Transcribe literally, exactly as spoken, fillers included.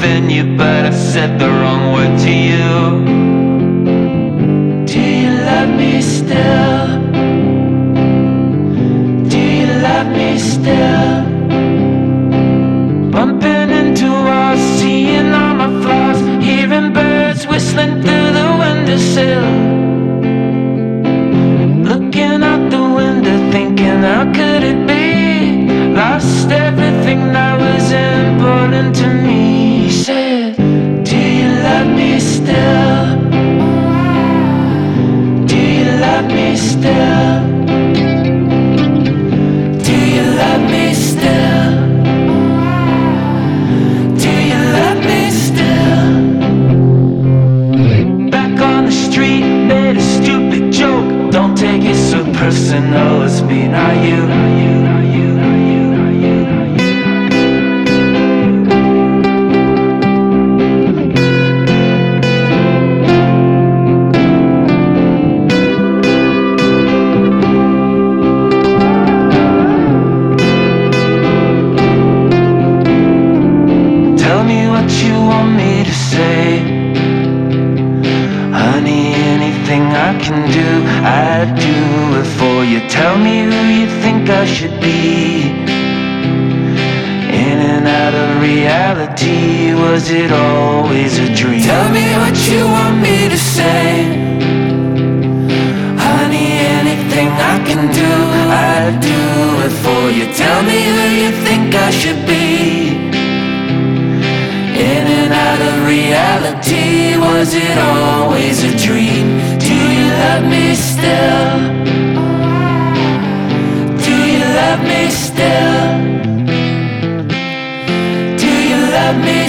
offend you, but I said the wrong word to you. Do you love me still? Do you love me still? Bumping into walls, seeing all my flaws, hearing birds whistling through the windowsill. Looking out the window, thinking how could it be? Lost everything that was important to me. He said, do you love me still? Do you love me still? Do you love me still? Do you love me still? Back on the street, made a stupid joke. Don't take it so personal, it's me, not you. Tell me what you want me to say, honey, anything I can do, I'd do it for you. Tell me who you think I should be. In and out of reality, was it always a dream? Tell me what you want me to say, honey, anything I can do, I'd do it for you. Tell me who you think I should be. In and out of reality, was it always a dream? Do you love me still? Do you love me still? Do you love me